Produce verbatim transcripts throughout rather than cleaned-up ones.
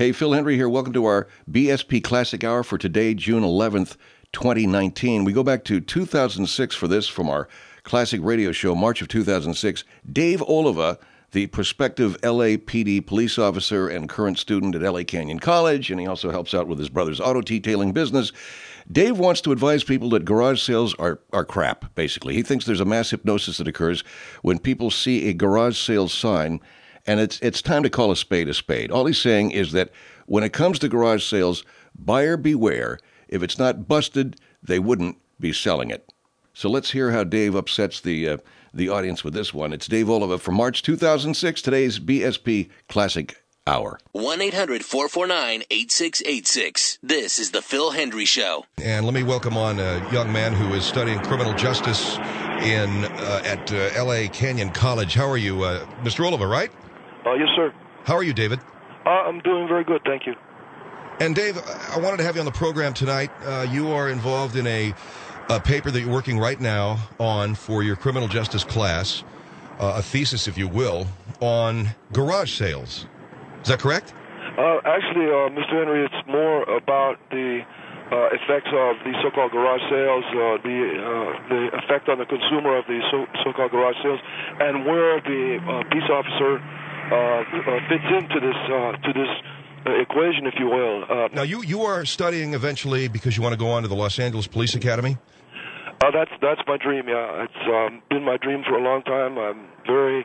Hey, Phil Hendry here. Welcome to our B S P Classic Hour for today, June eleventh, twenty nineteen. We go back to two thousand six for this from our classic radio show, March of two thousand six. Dave Oliva, the prospective L A P D police officer and current student at L A Canyon College, and he also helps out with his brother's auto detailing business. Dave wants to advise people that garage sales are, are crap, basically. He thinks there's a mass hypnosis that occurs when people see a garage sales sign, and it's it's time to call a spade a spade. All he's saying is that when it comes to garage sales, buyer beware. If it's not busted, they wouldn't be selling it. So let's hear how Dave upsets the uh, the audience with this one. It's Dave Oliva from March two thousand six, today's B S P Classic Hour. one eight hundred four four nine eight six eight six. This is the Phil Hendry Show. And let me welcome on a young man who is studying criminal justice in uh, at uh, L A Canyon College. How are you, uh, Mister Oliva, right? Uh, yes, sir. How are you, David? Uh, I'm doing very good, thank you. And Dave, I wanted to have you on the program tonight. Uh, you are involved in a, a paper that you're working right now on for your criminal justice class, uh, a thesis, if you will, on garage sales. Is that correct? Uh, actually, uh, Mister Henry, it's more about the uh, effects of the so-called garage sales, uh, the uh, the effect on the consumer of the so- so-called garage sales, and where the uh, peace officer uh, uh, fits into this uh, to this uh, equation, if you will. Uh, now, you, you are studying eventually because you want to go on to the Los Angeles Police Academy? Uh, that's that's my dream. Yeah, it's um, been my dream for a long time. I'm very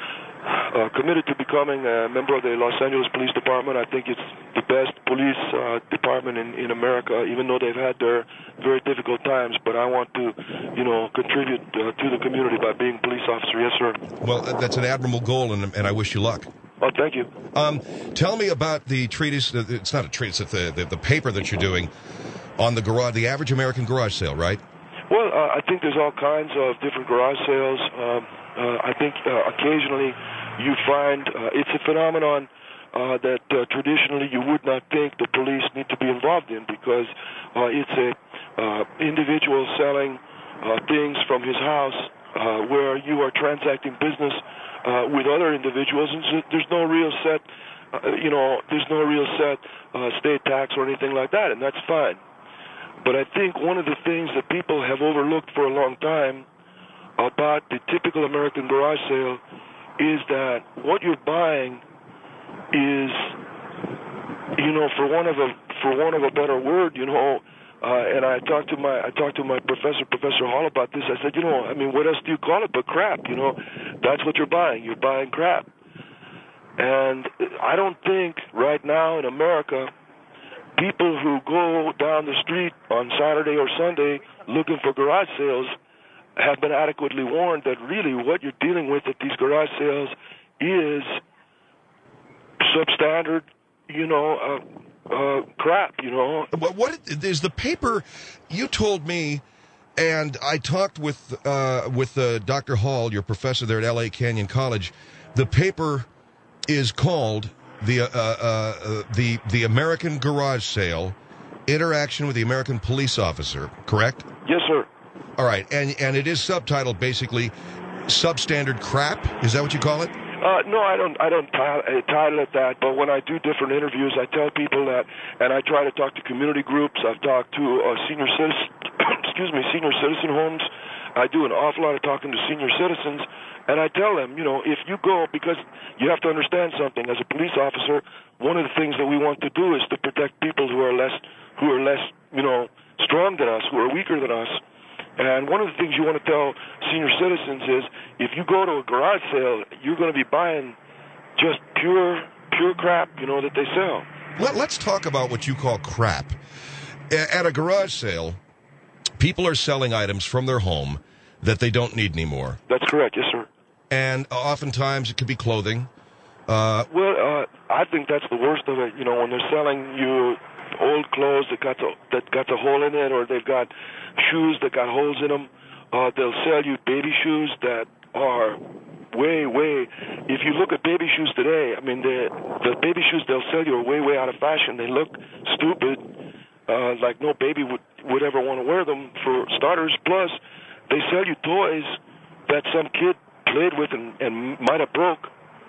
Uh, committed to becoming a member of the Los Angeles Police Department. I think it's the best police uh, department in, in America, even though they've had their very difficult times. But I want to, you know, contribute uh, to the community by being a police officer. Yes, sir. Well, that's an admirable goal, and, and I wish you luck. Oh, thank you. Um, tell me about the treatise. It's not a treatise. It's the, the, the paper that you're doing on the garage, the average American garage sale, right? Well, uh, I think there's all kinds of different garage sales. Um, uh, I think uh, occasionally you find uh, it's a phenomenon uh, that uh, traditionally you would not think the police need to be involved in, because uh, it's a uh, individual selling uh, things from his house uh, where you are transacting business uh, with other individuals, and so there's no real set, uh, you know, there's no real set uh, state tax or anything like that, and that's fine. But I think one of the things that people have overlooked for a long time about the typical American garage sale is that what you're buying is, you know, for one of a for one of a better word, you know, uh, and I talked to my I talked to my professor, Professor Hall, about this. I said, you know, I mean, what else do you call it but crap? You know, that's what you're buying. You're buying crap. And I don't think right now in America, people who go down the street on Saturday or Sunday looking for garage sales have been adequately warned that really what you're dealing with at these garage sales is substandard, you know, uh, uh, crap, you know. What, what is the paper you told me, and I talked with uh, with uh, Doctor Hall, your professor there at L A Canyon College. The paper is called the uh, uh, the the American Garage Sale: Interaction with the American Police Officer. Correct? Yes, sir. All right, and and it is subtitled basically "Substandard Crap." Is that what you call it? Uh, no, I don't. I don't t- title it that. But when I do different interviews, I tell people that, and I try to talk to community groups. I've talked to uh, senior citizen, excuse me, senior citizen homes. I do an awful lot of talking to senior citizens, and I tell them, you know, if you go, because you have to understand something. As a police officer, one of the things that we want to do is to protect people who are less, who are less, you know, strong than us, who are weaker than us. And one of the things you want to tell senior citizens is, if you go to a garage sale, you're going to be buying just pure, pure crap, you know, that they sell. Let, let's talk about what you call crap. At a garage sale, people are selling items from their home that they don't need anymore. That's correct, yes, sir. And oftentimes it could be clothing. Uh, well, uh, I think that's the worst of it. You know, when they're selling you old clothes that got the, that got a hole in it, or they've got shoes that got holes in them. Uh, they'll sell you baby shoes that are way, way. If you look at baby shoes today, I mean, the the baby shoes they'll sell you are way, way out of fashion. They look stupid, uh, like no baby would would ever want to wear them, for starters. Plus, they sell you toys that some kid played with and, and might have broke.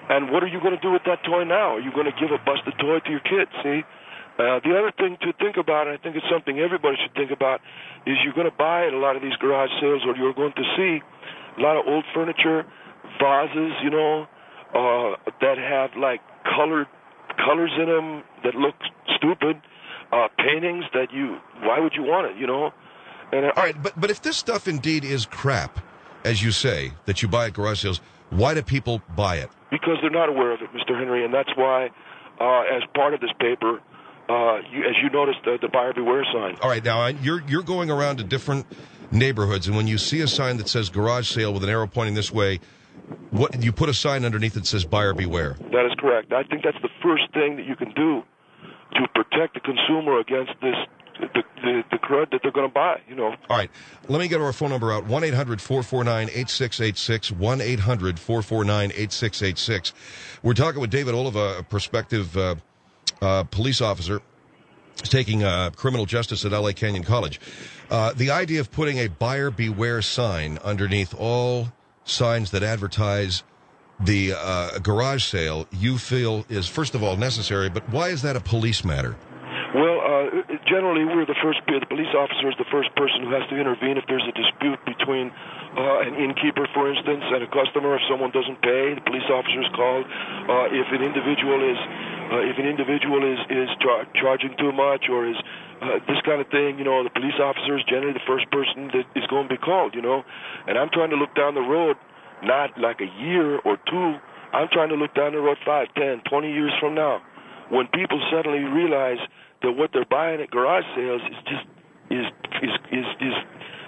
And what are you going to do with that toy now? Are you going to give a busted toy to your kid? See? Uh, the other thing to think about, and I think it's something everybody should think about, is you're going to buy at a lot of these garage sales, or you're going to see a lot of old furniture, vases, you know, uh, that have like colored colors in them that look stupid, uh, paintings that you, why would you want it, you know? And, uh, All right, but but if this stuff indeed is crap, as you say, that you buy at garage sales, why do people buy it? Because they're not aware of it, Mister Henry, and that's why, uh, as part of this paper, uh, you, as you noticed, the, the buyer beware sign. All right, now you're you're going around to different neighborhoods, and when you see a sign that says garage sale with an arrow pointing this way, what you put a sign underneath that says buyer beware. That is correct. I think that's the first thing that you can do to protect the consumer against this, the the, the crud that they're going to buy, you know. All right, let me get our phone number out, one eight hundred four four nine eight six eight six, one eight hundred four four nine eight six eight six. We're talking with David Oliva, a prospective uh, uh, police officer taking uh, criminal justice at L A Canyon College. Uh, the idea of putting a buyer beware sign underneath all signs that advertise the uh, garage sale, you feel is, first of all, necessary, but why is that a police matter? Well, uh, generally, we're the first, the police officer is the first person who has to intervene if there's a dispute between uh, an innkeeper, for instance, and a customer. If someone doesn't pay, the police officer is called. Uh, if an individual is, uh, if an individual is is char- charging too much or is uh, this kind of thing, you know, the police officer is generally the first person that is going to be called, you know. And I'm trying to look down the road, not like a year or two. I'm trying to look down the road five, ten, twenty years from now, when people suddenly realize that what they're buying at garage sales is just is is is is,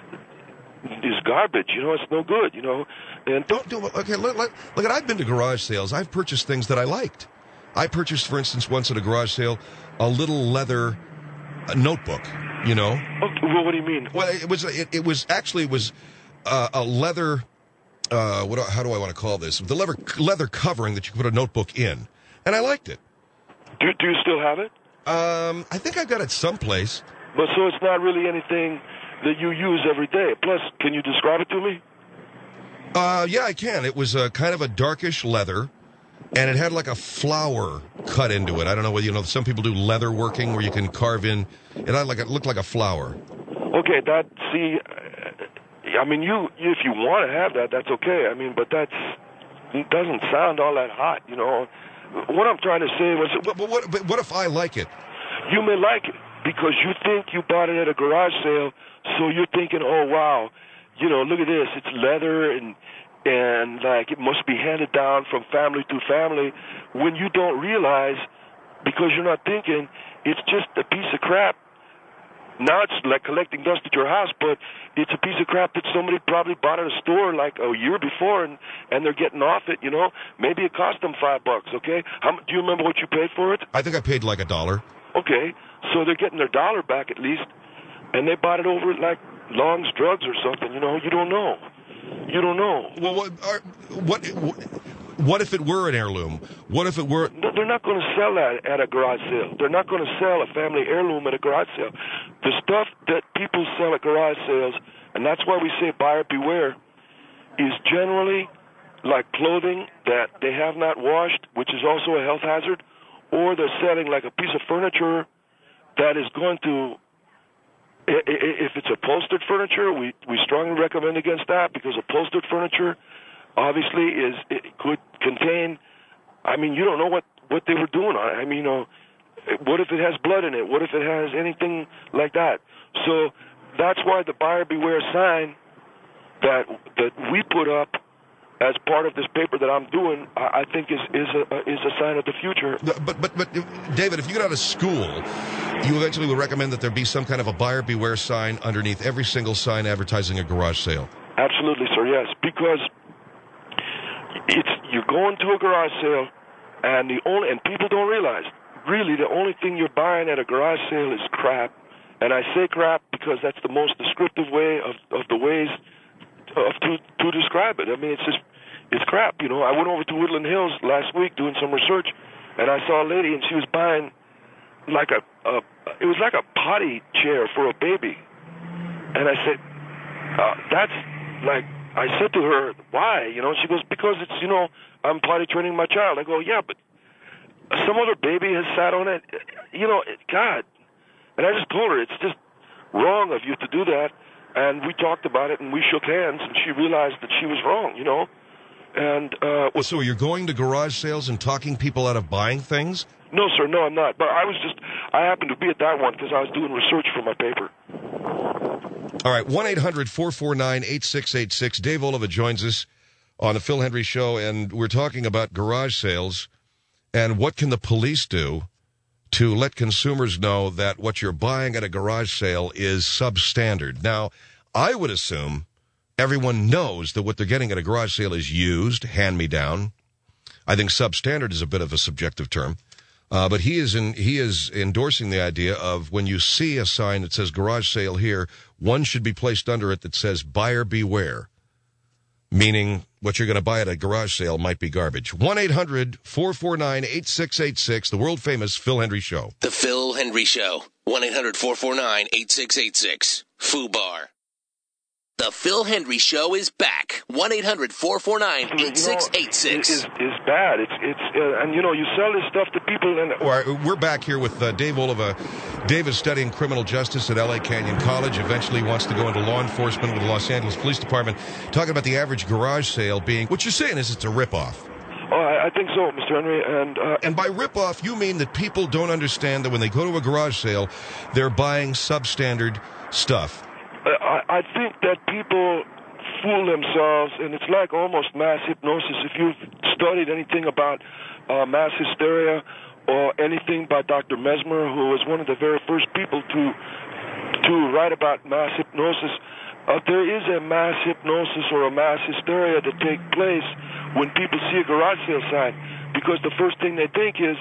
is garbage. You know, it's no good. You know, and Don't do okay. Look, look, look, I've been to garage sales. I've purchased things that I liked. I purchased, for instance, once at a garage sale, a little leather uh, notebook. You know. Okay, well, what do you mean? Well, it was it, it was actually it was uh, a leather. Uh, what? How do I want to call this? The leather leather covering that you could put a notebook in, and I liked it. Do do you still have it? Um, I think I've got it someplace. But so it's not really anything that you use every day. Plus, can you describe it to me? Uh, yeah, I can. It was a kind of a darkish leather, and it had like a flower cut into it. I don't know whether you know. Some people do leather working where you can carve in. It had like it looked like a flower. Okay, that see, I mean, you if you want to have that, that's okay. I mean, but that's it doesn't sound all that hot, you know. What I'm trying to say was, But, but what? But what if I like it? you may like it because you think you bought it at a garage sale, so you're thinking, oh wow, you know, look at this, it's leather and and like it must be handed down from family to family. When you don't realize, because you're not thinking, it's just a piece of crap. Now it's like collecting dust at your house, but it's a piece of crap that somebody probably bought at a store like a year before, and and they're getting off it. You know, maybe it cost them five bucks. Okay, how do you remember what you paid for it? I think I paid like a dollar. Okay, so they're getting their dollar back at least, and they bought it over at like Long's Drugs or something. You know, you don't know. You don't know. Well, what? Are, what? What if it were an heirloom? What if it were? No, they're not going to sell that at a garage sale. They're not going to sell a family heirloom at a garage sale. The stuff that people sell at garage sales, and that's why we say buyer beware, is generally like clothing that they have not washed, which is also a health hazard, or they're selling like a piece of furniture that is going to, if it's upholstered furniture, we, we strongly recommend against that, because upholstered furniture obviously is it could contain, I mean, you don't know what, what they were doing on it. I mean, you know, what if it has blood in it? What if it has anything like that? So that's why the buyer beware sign that that we put up as part of this paper that I'm doing, I, I think is is a is a sign of the future. But but but David, if you get out of school, you eventually would recommend that there be some kind of a buyer beware sign underneath every single sign advertising a garage sale. Absolutely, sir. Yes, because it's you're going to a garage sale, and the only and people don't realize really the only thing you're buying at a garage sale is crap. And I say crap because that's the most descriptive way of of the ways of to to describe it. I mean, it's just it's crap. You know, I went over to Woodland Hills last week doing some research, and I saw a lady, and she was buying like a, a it was like a potty chair for a baby, and I said, uh, that's like. I said to her, why? You know, she goes, because it's, you know, I'm potty training my child. I go, yeah, but some other baby has sat on it. You know, it, God. And I just told her, it's just wrong of you to do that. And we talked about it, and we shook hands, and she realized that she was wrong, you know. And uh, So you're going to garage sales and talking people out of buying things? No, sir, no, I'm not. But I was just, I happened to be at that one because I was doing research for my paper. All right, one eight hundred four four nine eight six eight six. Dave Oliva joins us on the Phil Hendry Show, and we're talking about garage sales and what can the police do to let consumers know that what you're buying at a garage sale is substandard. Now, I would assume everyone knows that what they're getting at a garage sale is used, hand-me-down. I think substandard is a bit of a subjective term. Uh, but he is in, he is endorsing the idea of when you see a sign that says garage sale here, one should be placed under it that says buyer beware, meaning what you're going to buy at a garage sale might be garbage. one eight hundred four four nine eight six eight six, the world-famous Phil Hendry Show. The Phil Hendry Show, one eight hundred four four nine eight six eight six, F U B A R. The Phil Hendry Show is back. one eight hundred four four nine eight six eight six. Is is bad. It's it's uh, and you know you sell this stuff to people and. All right, we're back here with uh, Dave Oliva. Dave is studying criminal justice at L A Canyon College. Eventually wants to go into law enforcement with the Los Angeles Police Department. Talking about the average garage sale being, what you're saying is it's a ripoff. Oh, I, I think so, Mister Henry. And uh, and by ripoff, you mean that people don't understand that when they go to a garage sale, they're buying substandard stuff. I, I think that people fool themselves, and it's like almost mass hypnosis. If you've studied anything about uh, mass hysteria or anything by Doctor Mesmer, who was one of the very first people to to write about mass hypnosis, uh, there is a mass hypnosis or a mass hysteria that takes place when people see a garage sale sign, because the first thing they think is,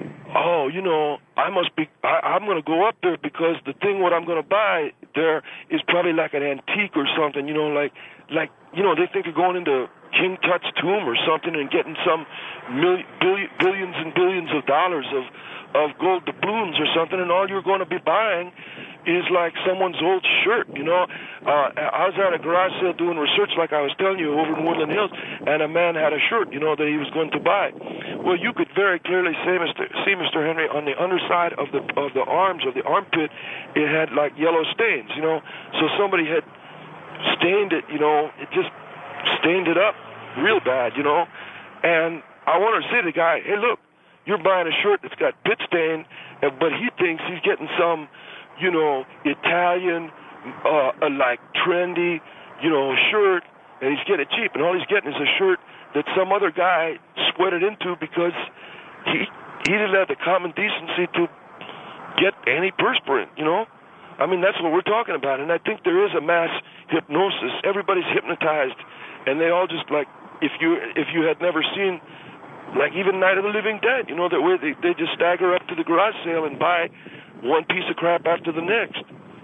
oh, you know, I must be, I, I'm going to go up there because the thing what I'm going to buy there is probably like an antique or something, you know, like, like you know, they think you're going into King Tut's tomb or something and getting some million, billion, billions and billions of dollars of, of gold doubloons or something, and all you're going to be buying is like someone's old shirt, you know. Uh, I was at a garage sale doing research, like I was telling you, over in Woodland Hills, and a man had a shirt, you know, that he was going to buy. Well, you could very clearly see, Mister See, Mister Henry, on the underside of the of the arms of the armpit, it had like yellow stains, you know. So somebody had stained it, you know. It just stained it up real bad, you know. And I wanted to say to the guy, hey, look, you're buying a shirt that's got pit stain, but he thinks he's getting some, you know, Italian, uh, uh, like trendy, you know, shirt, and he's getting it cheap, and all he's getting is a shirt that some other guy sweated into because he he didn't have the common decency to get antiperspirant, you know. I mean, that's what we're talking about, and I think there is a mass hypnosis. Everybody's hypnotized, and they all just like, if you if you had never seen, like even Night of the Living Dead, you know, that way they they just stagger up to the garage sale and buy one piece of crap after the next.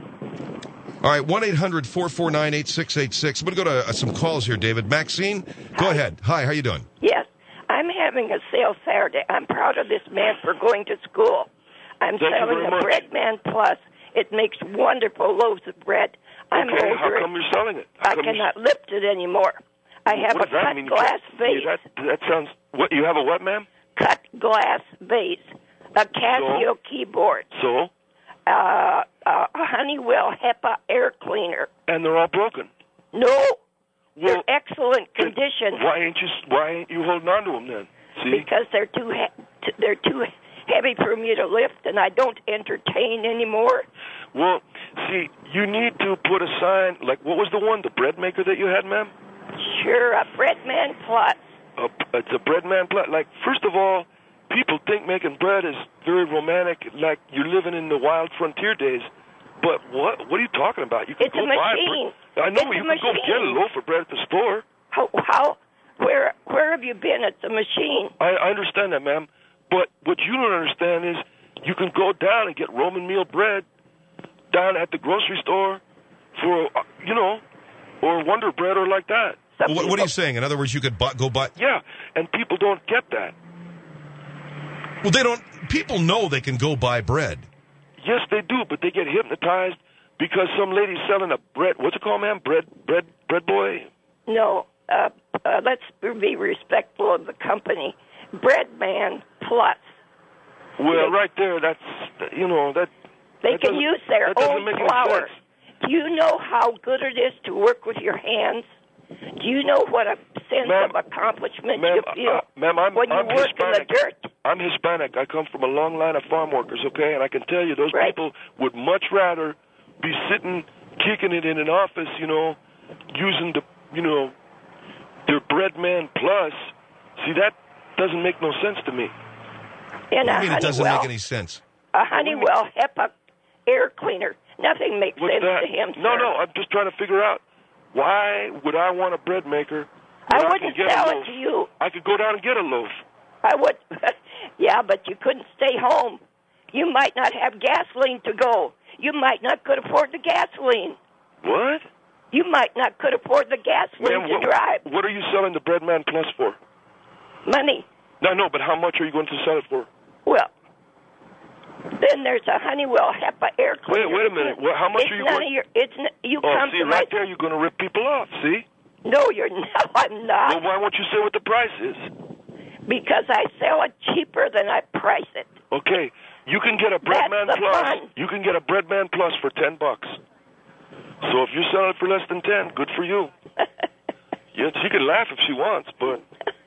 All right, one eight hundred four four nine eight six eight six. I'm going to go to uh, some calls here, David. Maxine, go Hi. ahead. Hi, how you doing? Yes, I'm having a sale Saturday. I'm proud of this man for going to school. I'm Thank you selling very a much. Breadman Plus. It makes wonderful loaves of bread. I'm Okay, older. how come you're selling it? How I come you- cannot lift it anymore. I have What a does that cut mean? You glass can't- vase. That, that sounds... What, you have a what, ma'am? Cut glass vase. A Casio keyboard. So? Uh, uh, a Honeywell HEPA air cleaner. And they're all broken. No, Well, they're excellent then condition. Why ain't you Why ain't you holding on to them then? See? Because they're too he- t- they're too heavy for me to lift, and I don't entertain anymore. Well, see, you need to put a sign, like, what was the one, the bread maker that you had, ma'am? Sure, a Breadman Plus. A, it's a bread man. pla- Like, first of all, people think making bread is very romantic, like you're living in the wild frontier days. But what What are you talking about? You can It's go a buy machine. Bre- I know, It's but a you can go machine. get a loaf of bread at the store. How, how, where, where have you been at the machine? I, I understand that, ma'am. But what you don't understand is you can go down and get Roman meal bread down at the grocery store for, uh, you know, or Wonder Bread or like that. Some Well, what, what are you people- saying? In other words, you could buy, go buy... Yeah, and people don't get that. Well, they don't... People know they can go buy bread. Yes, they do, but they get hypnotized because some lady's selling a bread. What's it called, ma'am? Bread, bread, bread boy. No, uh, uh, let's be respectful of the company, Breadman Plus. Well, right there, that's, you know, that... They that can doesn't- use their that doesn't own make any flour. sense. Do you know how good it is to work with your hands? Do you know what a sense Ma'am, of accomplishment ma'am, you feel uh, ma'am, I'm, when you I'm work Hispanic. in the dirt? I'm Hispanic. I come from a long line of farm workers, okay? And I can tell you those Right. people would much rather be sitting, kicking it in an office, you know, using the, you know, their Breadman Plus. See, that doesn't make no sense to me. In I a mean, it doesn't Honeywell, make any sense. a Honeywell HEPA air cleaner. Nothing makes What's sense that? to him, no, sir. no, I'm just trying to figure out why would I want a bread maker I when wouldn't can get sell a it loaf? to you. I could go down and get a loaf. I would, yeah, but you couldn't stay home. You might not have gasoline to go. You might not could afford the gasoline. What? You might not could afford the gasoline Ma'am, to what, drive. what are you selling the Breadman Plus for? Money. No, no, but how much are you going to sell it for? Well, then there's a Honeywell HEPA air cleaner. Wait, wait a minute. What, how much it's are you none going? of your. It's n- you Oh, come see, to right my. there, you're going to rip people off. See? No, you're not. I'm not. Well, why won't you say what the price is? Because I sell it cheaper than I price it. Okay, you can get a Breadman That's the Plus. fun. You can get a Breadman Plus for ten bucks. So if you sell it for less than ten, good for you. Yeah, she can laugh if she wants, but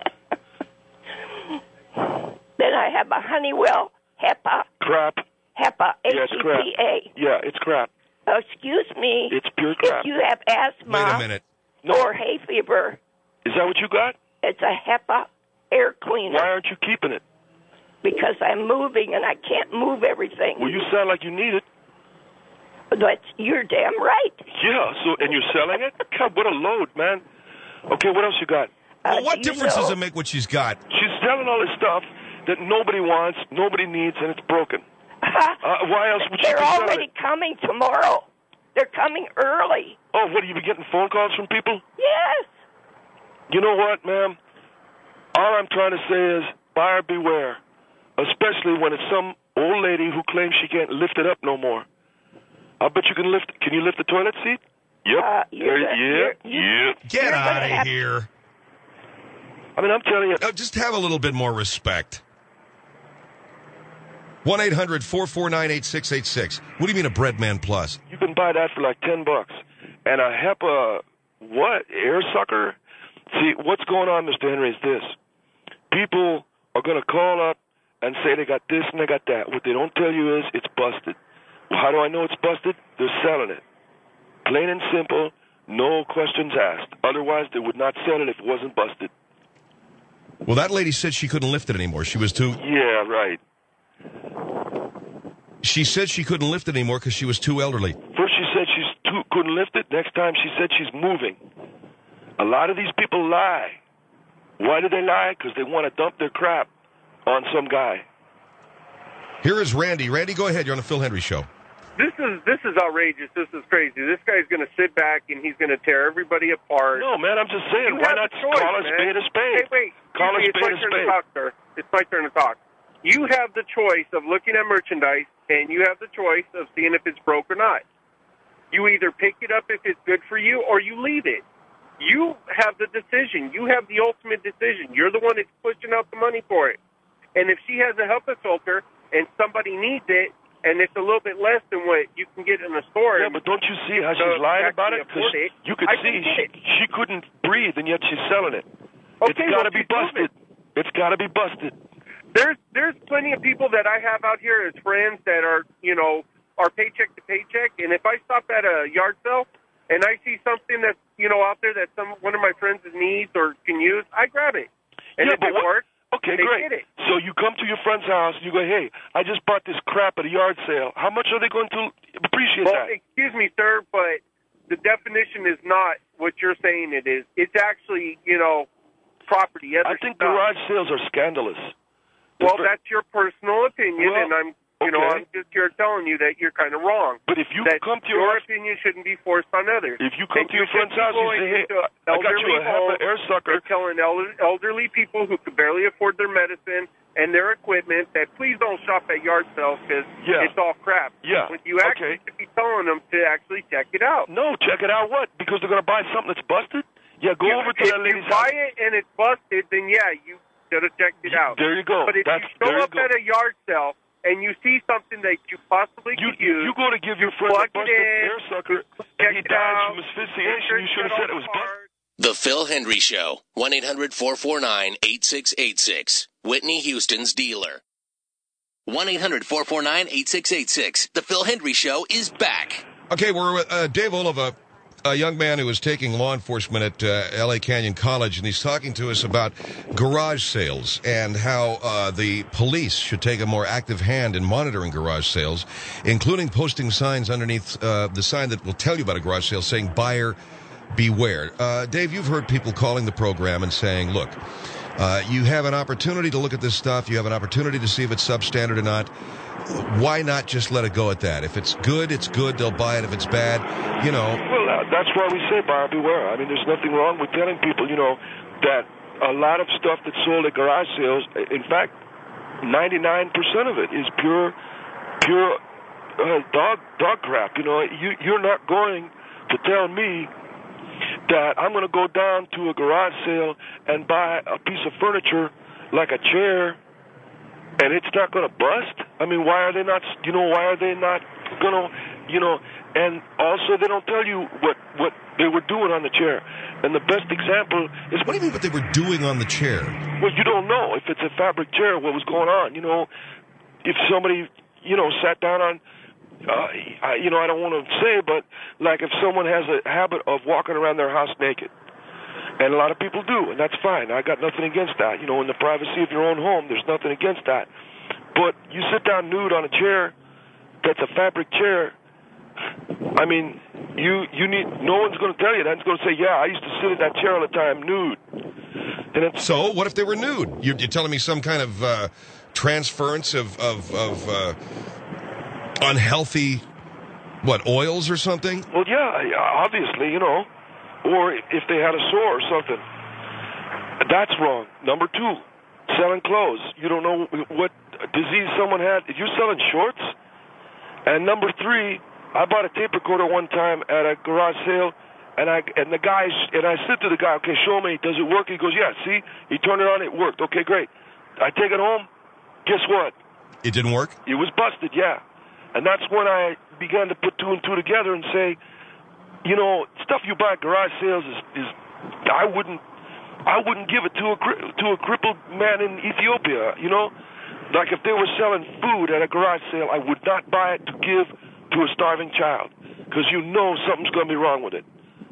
Then I have a Honeywell HEPA. crap. HEPA. H Yeah, it's E crap. P A. Yeah, it's crap. Oh, excuse me. It's pure crap. If you have asthma Wait a minute. No. or hay fever, Is that what you got? it's a HEPA air cleaner. Why aren't you keeping it? Because I'm moving and I can't move everything. Well, you sound like you need it. That's, you're damn right. Yeah, so, and you're selling it? God, what a load, man. Okay, what else you got? Uh, Well, what do you difference know- does it make what she's got? She's selling all this stuff that nobody wants, nobody needs, and it's broken. Uh, why else would she They're be selling already it? coming tomorrow. They're coming early. Oh, what, you be getting phone calls from people? Yes. You know what, ma'am? All I'm trying to say is buyer beware, especially when it's some old lady who claims she can't lift it up no more. I bet you can lift. Can you lift the toilet seat? Yep. Uh, you're There- gonna- yep. you're- Yep. Get You're out gonna of have- here. I mean, I'm telling you. Oh, just have a little bit more respect. one eight hundred four four nine eight six eight six. What do you mean a Breadman Plus? You can buy that for like ten bucks. And a HEPA, what, air sucker? See, what's going on, Mister Henry, is this. People are going to call up and say they got this and they got that. What they don't tell you is it's busted. Well, how do I know it's busted? They're selling it. Plain and simple, no questions asked. Otherwise, they would not sell it if it wasn't busted. Well, that lady said she couldn't lift it anymore. She was too. Yeah, right. She said she couldn't lift it anymore because she was too elderly. First she said she's too, couldn't lift it. Next time she said she's moving. A lot of these people lie. Why do they lie? Because they want to dump their crap on some guy. Here is Randy. Randy, go ahead. You're on the Phil Henry Show. This is this is outrageous. This is crazy. This guy's going to sit back and he's going to tear everybody apart. No, man, I'm just saying. You Why have not a choice, call a man. spade a spade? Hey, wait. Call a Excuse me, spade a it's my turn spade. to talk, sir. It's my turn to talk. You have the choice of looking at merchandise, and you have the choice of seeing if it's broke or not. You either pick it up if it's good for you, or you leave it. You have the decision. You have the ultimate decision. You're the one that's pushing out the money for it. And if she has a HEPA filter and somebody needs it, and it's a little bit less than what you can get in the store. Yeah, but don't you see how So she's lying about it? actually Because afford it. you could I see can get she, it. she couldn't breathe, and yet she's selling it. Okay, it's got to well, be she's moving. busted. It's got to be busted. There's there's plenty of people that I have out here as friends that are, you know, are paycheck to paycheck. And if I stop at a yard sale and I see something that's, you know, out there that some one of my friends needs or can use, I grab it. And Yeah, if but it what- works, Okay, they great. get it. So you come to your friend's house and you go, hey, I just bought this crap at a yard sale. How much are they going to appreciate Well, that? excuse me, sir, but the definition is not what you're saying it is. It's actually, you know, property. I Other think stuff. garage sales are scandalous. Well, But- that's your personal opinion, Well, and I'm, you know, okay. I'm just here telling you that you're kind of wrong. But if you that come to your your house, opinion shouldn't be forced on others. if you come And to your you friend's should be house, you going say, hey, into I got you elderly a HEPA homes air sucker. and telling elder, elderly people who could barely afford their medicine and their equipment that please don't shop at yard sales because Yeah. it's all crap. Yeah, When you actually okay. should be telling them to actually check it out. No, check it out. What? Because they're going to buy something that's busted? Yeah, go you, over to if that you lady's house. buy it and it's busted, then yeah, you should have checked it out. There you go. But if That's, you show there you up go. at a yard sale and you see something that you possibly You, could use, you go to give your friend plug a it busted in, air sucker, check and he it dies out, from asphyxiation. You should have said it was busted. The Phil Hendry Show, one eight hundred four four nine eight six eight six. Whitney Houston's dealer. one eight hundred four four nine eight six eight six. The Phil Hendry Show is back. Okay, we're with uh, Dave Oliva, a young man who is taking law enforcement at uh, L A Canyon College, and he's talking to us about garage sales and how uh, the police should take a more active hand in monitoring garage sales, including posting signs underneath uh, the sign that will tell you about a garage sale saying buyer beware. Uh, Dave, you've heard people calling the program and saying, look, uh, you have an opportunity to look at this stuff. You have an opportunity to see if it's substandard or not. Why not just let it go at that? If it's good, it's good. They'll buy it. If it's bad, you know. Well, uh, that's why we say buyer beware. I mean, there's nothing wrong with telling people, you know, that a lot of stuff that's sold at garage sales, in fact, ninety-nine percent of it is pure, pure uh, dog dog crap. You know, you, you're not going to tell me that I'm going to go down to a garage sale and buy a piece of furniture like a chair, and it's not going to bust. I mean, why are they not? You know, why are they not going to? You know, and also they don't tell you what what they were doing on the chair. And the best example is What do you mean what they were doing on the chair? well, you don't know if it's a fabric chair, what was going on. You know, if somebody, you know, sat down on, uh, I, you know, I don't want to say, but like if someone has a habit of walking around their house naked, and a lot of people do, and that's fine. I got nothing against that. You know, in the privacy of your own home, there's nothing against that. But you sit down nude on a chair that's a fabric chair, I mean, you you need, no one's going to tell you that. It's going to say, yeah, I used to sit in that chair all the time nude. And it's, So, what if they were nude? You're, you're telling me some kind of uh, transference of, of, of uh, unhealthy, what, oils or something? well, yeah, obviously, you know, or if they had a sore or something. That's wrong. Number two, selling clothes. You don't know what disease someone had. If you're selling shorts. And number three, I bought a tape recorder one time at a garage sale, and I and the guy and I said to the guy, okay, show me, does it work? He goes, yeah, see, he turned it on, it worked. Okay, great. I take it home. Guess what? It didn't work? It was busted, yeah. And that's when I began to put two and two together and say, you know, stuff you buy at garage sales is, is I wouldn't, I wouldn't give it to a to a crippled man in Ethiopia. You know, like if they were selling food at a garage sale, I would not buy it to give to a starving child because you know something's going to be wrong with it.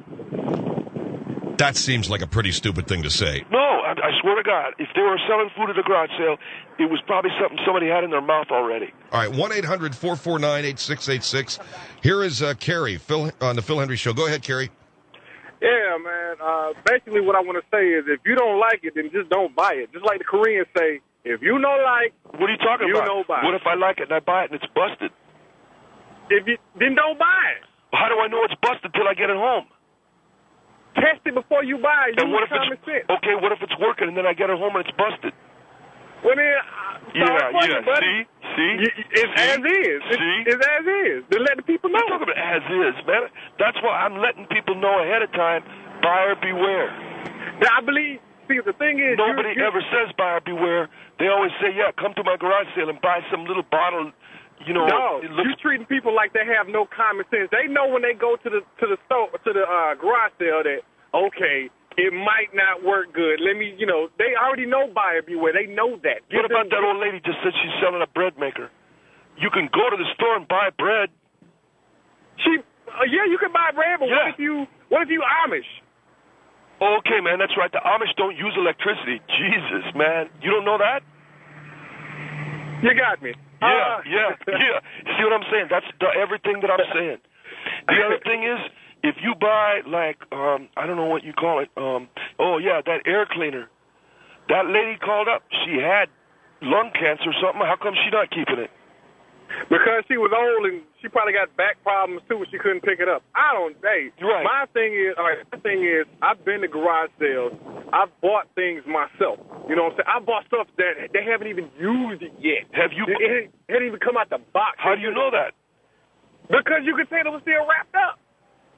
That seems like a pretty stupid thing to say. No, I, I swear to God, if they were selling food at a garage sale, it was probably something somebody had in their mouth already. All right, one eight hundred four four nine eight six eight six. Here is uh, Carrie Phil, on the Phil Hendry Show. Go ahead, Carrie. Yeah, man. Uh, basically, what I want to say is, if you don't like it, then just don't buy it. Just like the Koreans say, if you don't like, What are you talking You about? know buy What it. if I like it and I buy it and it's busted? if you then don't buy it. How do I know it's busted till I get it home? Test it before you buy it. And Use what if common it's sense. okay? What if it's working and then I get it home and it's busted? Well, then, uh, Yeah, sorry for yeah. you, buddy. See, see, You- It's See? as is. It's, See? it's as is. Then let the people know. I'm talking about as is, man. That's why I'm letting people know ahead of time. Buyer beware. Now, I believe. See, the thing is, Nobody you're, you're, ever says buyer beware. They always say, yeah, come to my garage sale and buy some little bottle. You know, No, it looks you're treating people like they have no common sense. They know when they go to the to the store to the uh, garage sale that okay, it might not work good. Let me, you know, they already know buyer beware. They know that. What about that old lady just said she's selling a bread maker? You can go to the store and buy bread. She, uh, yeah, you can buy bread, but Yeah. what if you what if you Amish? Okay, man, that's right. The Amish don't use electricity. Jesus, man. You don't know that? You got me. Yeah, Uh, yeah, yeah. See what I'm saying? That's the, everything that I'm saying. The other thing is, if you buy, like, um, I don't know what you call it. Um, oh, yeah, that air cleaner. That lady called up. She had lung cancer or something. How come she not keeping it? Because she was old and she probably got back problems too, and she couldn't pick it up. I don't. Hey, Right. my thing is, all right, my thing is, I've been to garage sales. I've bought things myself. You know what I'm saying? I bought stuff that they haven't even used it yet. Have you? It, it, it didn't even come out the box. How do you know that? Because you could tell it was still wrapped up.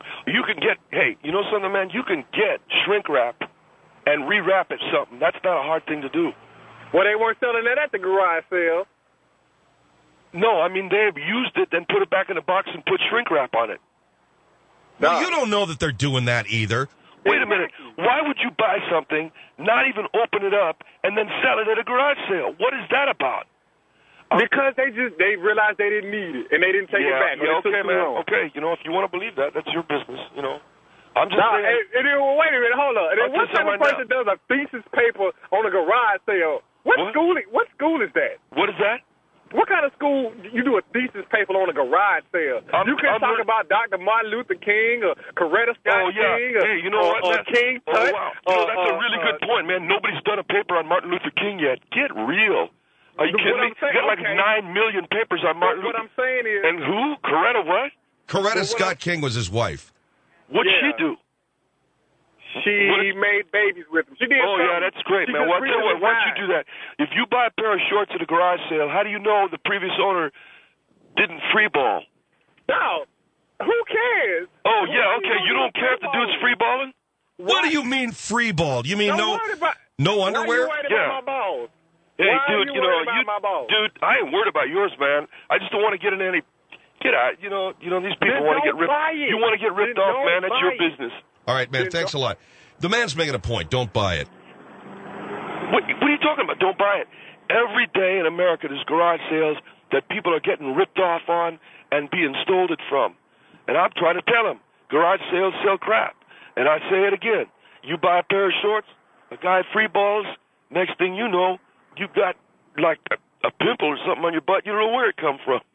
You can get, hey, you know something, man? You can get shrink wrap and rewrap it something. That's not a hard thing to do. Well, they weren't selling that at the garage sale. No, I mean, they've used it, then put it back in the box and put shrink wrap on it. Well, you don't know that they're doing that either. Wait a minute. Why would you buy something, not even open it up, and then sell it at a garage sale? What is that about? Because they just they realized they didn't need it, and they didn't take yeah, it back. Yeah, okay, man. Long. Okay, you know, if you want to believe that, that's your business, you know. I'm just now, saying. And, and then, well, wait a minute, hold on. And then what type of person does a thesis paper on a garage sale? What, what? school? What school is that? What is that? What kind of school you do a thesis paper on a garage sale? I'm, you can I'm talk re- about Doctor Martin Luther King or Coretta Scott oh, yeah. King or, hey, you know or, what, or man? King Oh, Tut. wow. You know, that's uh, a really uh, good point, man. Nobody's done a paper on Martin Luther King yet. Get real. Are you kidding me? Saying, you got like okay. nine million papers on Martin what Luther King. What I'm saying is... And who? Coretta what? Coretta well, Scott I'm, King was his wife. What'd yeah. she do? She what made babies with him. She did. Oh, something. yeah, that's great, she man. Well, I'll tell you what, why don't you do that? If you buy a pair of shorts at a garage sale, how do you know the previous owner didn't free ball? No. Who cares? Oh, Why yeah, okay. You, you don't care if the dude's free balling? What do you mean free ball? You mean don't no about, no underwear? Why are you worried yeah. about my balls? Hey, Why dude, you, you know, about you, my balls? dude, I ain't worried about yours, man. I just don't want to get in any. Get out, you know. You know these people Then want to don't get ripped. buy it. You want to get ripped Then off, don't man. That's your buy it. business. All right, man. Then Thanks a don't- lot. The man's making a point. Don't buy it. What, what are you talking about? Don't buy it. Every day in America, there's garage sales that people are getting ripped off on and being stole it from. And I'm trying to tell them, garage sales sell crap. And I say it again. You buy a pair of shorts, a guy free balls, next thing you know, you got like a, a pimple or something on your butt. You don't know where it come from.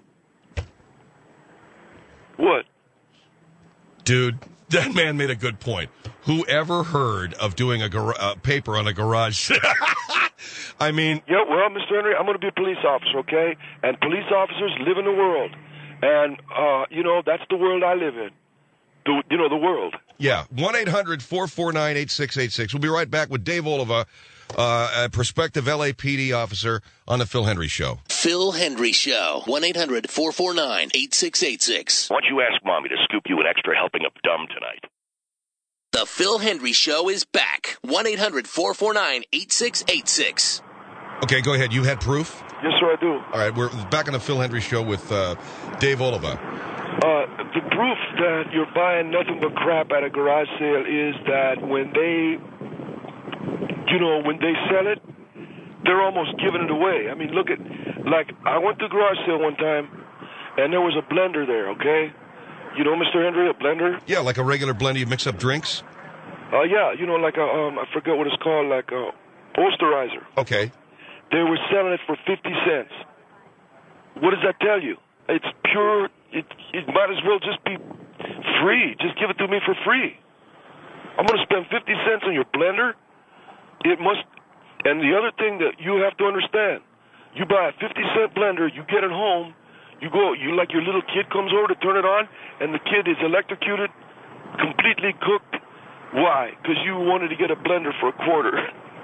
What? Dude, that man made a good point. Whoever heard of doing a gar- uh, paper on a garage sale? I mean... Yeah, well, Mister Henry, I'm going to be a police officer, okay? And police officers live in the world. And, uh, you know, that's the world I live in. The, you know, the world. Yeah, one eight hundred four four nine eight six eight six. We'll be right back with Dave Oliva, uh, a prospective L A P D officer on the Phil Hendry Show. Phil Hendry Show. one eight hundred four four nine eight six eight six. Why don't you ask Mommy to scoop you an extra helping of dumb tonight? The Phil Hendry Show is back. one eight hundred four four nine eight six eight six. Okay, go ahead. You had proof? Yes, sir, I do. All right, we're back on the Phil Hendry Show with uh, Dave Oliva. Uh, the proof that you're buying nothing but crap at a garage sale is that when they, you know, when they sell it, they're almost giving it away. I mean, look at, like, I went to a garage sale one time, and there was a blender there, okay? You know, Mister Hendry, a blender? Yeah, like a regular blender, you mix up drinks? Uh, yeah, you know, like a, um, I forget what it's called, like a posterizer. Okay. They were selling it for fifty cents. What does that tell you? It's pure, it, it might as well just be free. Just give it to me for free. I'm going to spend fifty cents on your blender? It must, and the other thing that you have to understand, you buy a fifty cent blender, you get it home, you go, you like your little kid comes over to turn it on, and the kid is electrocuted, completely cooked. Why? Because you wanted to get a blender for a quarter.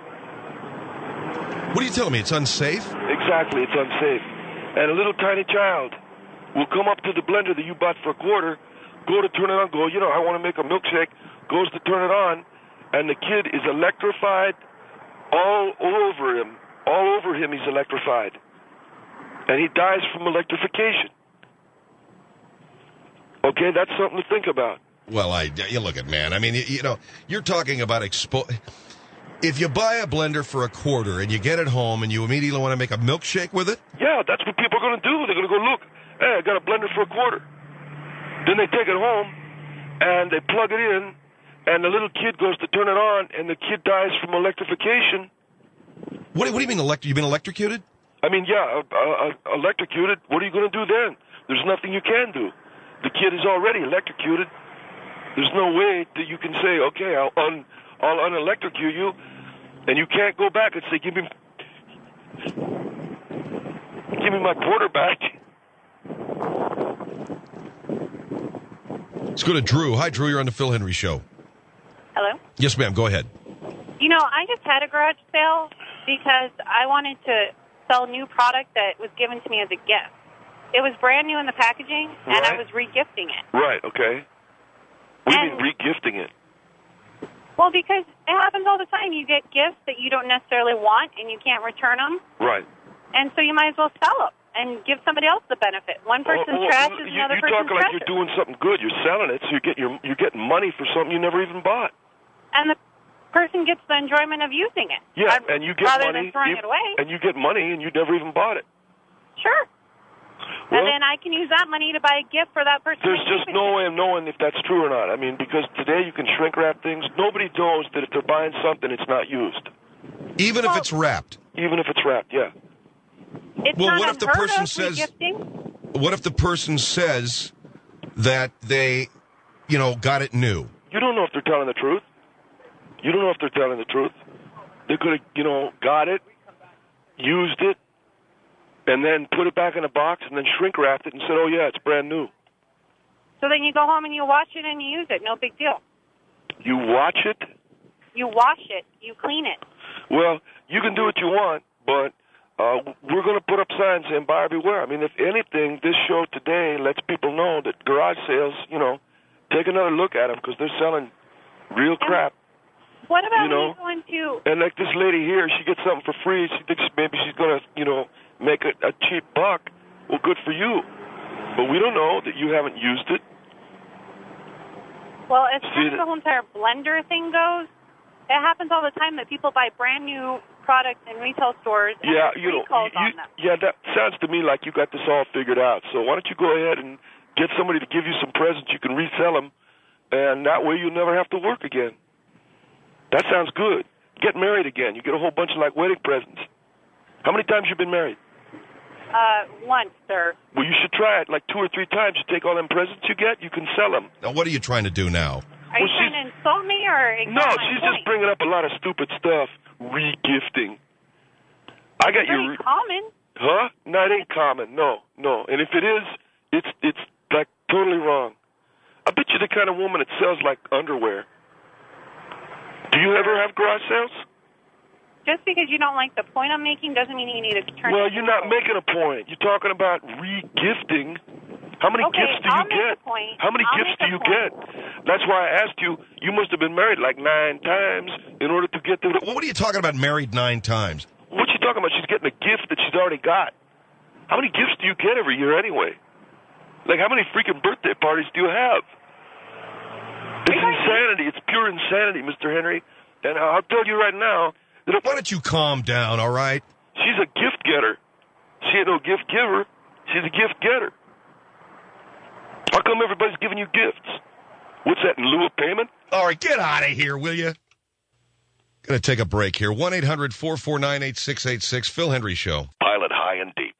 What are you telling me? It's unsafe? Exactly, it's unsafe. And a little tiny child will come up to the blender that you bought for a quarter, go to turn it on, go, you know, I want to make a milkshake, goes to turn it on, and the kid is electrified all over him. All over him he's electrified. And he dies from electrification. Okay, that's something to think about. Well, I, you look at, man, I mean, you, you know, you're talking about expo... If you buy a blender for a quarter and you get it home and you immediately want to make a milkshake with it? Yeah, that's what people are going to do. They're going to go, look, hey, I got a blender for a quarter. Then they take it home and they plug it in, and the little kid goes to turn it on, and the kid dies from electrification. What, what do you mean, elect- you've been electrocuted? I mean, yeah, uh, uh, electrocuted. What are you going to do then? There's nothing you can do. The kid is already electrocuted. There's no way that you can say, okay, I'll, un- I'll unelectrocute you, and you can't go back and say, give me, give me my quarter back. Let's go to Drew. Hi, Drew. You're on the Phil Hendry Show. Hello? Yes, ma'am. Go ahead. You know, I just had a garage sale because I wanted to sell new product that was given to me as a gift. It was brand new in the packaging, and Right. I was regifting it. Right, okay. What do you And- mean re-gifting it? Well, because it happens all the time. You get gifts that you don't necessarily want, and you can't return them. Right. And so you might as well sell them and give somebody else the benefit. One person's Oh, oh, trash you, is another you're person's talking like treasure. you're doing something good. You're selling it, so you're getting your, you're getting money for something you never even bought. And the person gets the enjoyment of using it. Yeah, I'd- and you get rather money, than throwing you- it away. and you get money, and you never even bought it. Sure. Well, and then I can use that money to buy a gift for that person. There's to just keep it. no way of knowing if that's true or not. I mean, because today you can shrink wrap things. Nobody knows that if they're buying something, it's not used, Even if Well- it's wrapped. even if it's wrapped. Yeah. It's Well, not what if the unheard person of says- regifting. What if the person says that they, you know, got it new? You don't know if they're telling the truth. You don't know if they're telling the truth. They could have, you know, got it, used it, and then put it back in a box and then shrink wrapped it and said, oh, yeah, it's brand new. So then you go home and you wash it and you use it. No big deal. You watch it. You wash it. You clean it. Well, you can do what you want, but uh, we're going to put up signs saying buyer beware. I mean, if anything, this show today lets people know that garage sales, you know, take another look at them because they're selling real crap. What about You know, when you go into... And like this lady here, she gets something for free. She thinks maybe she's going to, you know, make a, a cheap buck. Well, good for you. But we don't know that you haven't used it. Well, as far See as the- the whole entire blender thing goes, it happens all the time that people buy brand new products in retail stores and Yeah, there's you know, recalls you, on them. yeah, that sounds to me like you got this all figured out. So why don't you go ahead and get somebody to give you some presents you can resell them, and that way you'll never have to work again. That sounds good. Get married again. You get a whole bunch of like wedding presents. How many times you been married? Uh, once, sir. Well, you should try it like two or three times. You take all them presents you get, you can sell them. Now, what are you trying to do now? Are you Well, trying to insult me or ignore No, my she's point? just bringing up a lot of stupid stuff. Re-gifting. I got It's pretty your... common. Huh? No, it ain't common. No, no. And if it is, it's it's like totally wrong. I bet you're the kind of woman that sells like underwear. Do you ever have garage sales? Just because you don't like the point I'm making doesn't mean you need to turn Well, it you're into not a- making a point. You're talking about re-gifting. How many Okay, gifts do I'll you make get? a point. How many I'll gifts do make a you point. get? That's why I asked you. You must have been married like nine times in order to get the. What are you talking about married nine times? What's she talking about? She's getting a gift that she's already got. How many gifts do you get every year anyway? Like, how many freaking birthday parties do you have? It's insanity. It's pure insanity, Mister Henry. And I'll tell you right now that if Why don't you calm down, all right? she's a gift getter. She ain't no gift giver. She's a gift getter. How come everybody's giving you gifts? What's that, in lieu of payment? All right, get out of here, will you? Going to take a break here. one eight hundred four four nine eight six eight six, Phil Hendry Show. I